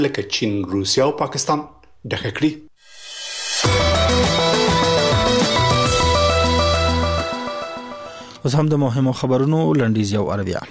لکه چین، روسیه او پاکستان ډکه کړي. اوس هم د مهمو خبرونو لنډیز یو عربیا.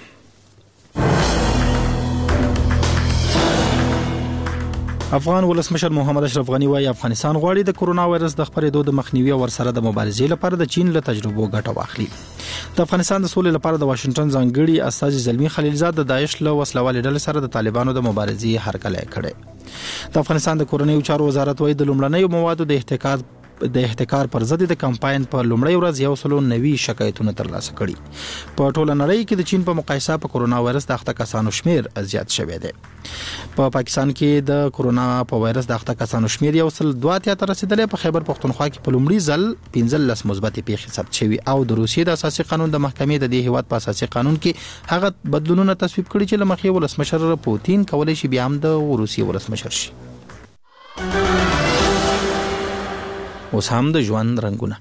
افغان ولسمشر محمد اشرف غنی وايي افغانستان غواړي د کورونا وایرس د خپرېدو د مخنیوي او ورسره د مبارزې لپاره د چین له تجربو ګټه واخلي. د افغانستان د سولې لپاره د واشنگټن ځانګړي استازي زلمی خلیلزاد د داعش له وسلوالې ډلې سره د طالبانو د مبارزې هرکلی کړی. د افغانستان د کورنیو چارو وزارت وايي د لومړنیو موادو د احتکار پر ضد د کمپاین په لومړۍ ورځ 190 شکایتونه ترلاسه کړي. په ټوله نړۍ کې د چین په مقایسه په کورونا وایرس د اخته کسانو شمیر زیات شوی دی. په پاکستان کې د کورونا په وایرس د اخته کسانو شمیر 102 ته رسیدلی. په خیبر پختونخوا کې په لومړي ځل 15 مثبت پیښې ثبت شوي او د روسیې د اساسي قانون د محکمې د دې هیواد په اساسي قانون کې هغه بدلونونه تصویب کړي چې لمخې ولسمشر پوتین کولای شي بیا هم د روسیې ولسمشر شي. اوس هم د ژوند رنگونه.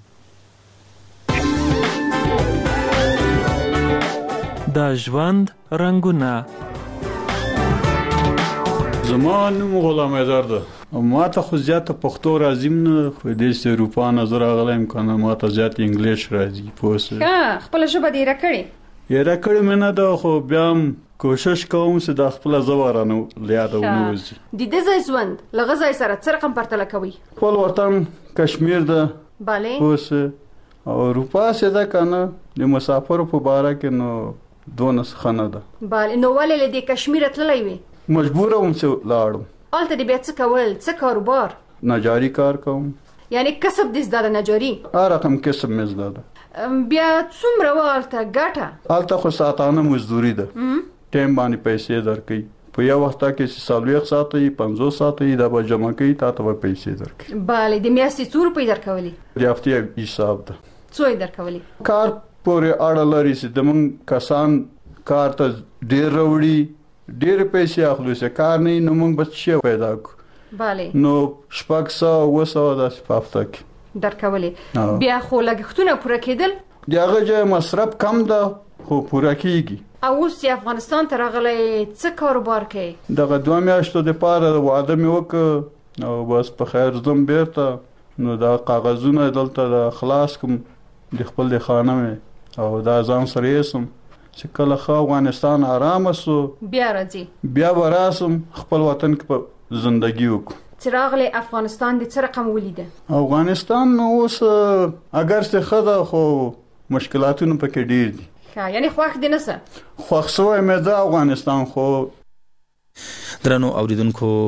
د ژوند رنگونه. زما نوم غلام ایدار ده. ما ته خو زیاته پښتو راځي نه، خو د اروپا نظر غلم کنه ما ته زیات انګلیش راځي. پوهه خپل ژبه دې راکړي مینه ده، خو بیا کوشش کوم چې د خپل زبرانو لیادونه وځي. د دې ژوند لغزای سره څه رقم پرتله کوي؟ خپل وطن کشمیر ده. bale اوس اروپا سه ده کنه د مسافر په باره کې نو دونه خنه ده. bale نو ولې د کشمیر تللی وي؟ مجبور وم چې لاړم. الته دې بیا څه کول؟ څه کاروبار؟ نجاری کار کوم. یعنی کسب دې زده نجاری؟ رقم کسب مې زده. بیا څومره والته ګټه؟ الته خو ساعتانه مزدوري ده. ټیم باندې پیسې درکې. په یو وخت کې چې سالويخ ساتي 50 ساتي دا به جمع کوي تا ته پیسې درکې. bale د میاشتې څو روپۍ درکولي؟ د هفتې حساب ده. څو درکولي؟ کار پورې اړه لري چې د مون کسان کار ته ډېر وروړي، ډېر پیسې اخلي، چې کار نه نو مونږ بچي پیدا کو. bale نو شپږ 100 د هفته کې درکولي. بیا خو لګښتونه پوره کېدل؟ دغه ځای مصرف کم ده خو پوره کیږي. او اوس افغانستان ته راغلی څه کاروبار کوي؟ دغه 2 میاشتو د پاره واده مې وکړ او بس په خیر زم بیرته نو دا کاغذونه دلته د خلاص کوم د خپل د خانه مې او دا ځان سره یسم چې کله خو افغانستان آرام سو بیا راځي بیا وراسم خپل وطن کې په ژوندۍ وکړو. چې راغلی افغانستان د څه رقم ولیده؟ افغانستان نو اوس اگر څه خده خو مشکلاتونه پکې ډیر دي. یعنی خوښ دي نه څه؟ خوښ سوی مې ده افغانستان. خو درنو اوریدونکو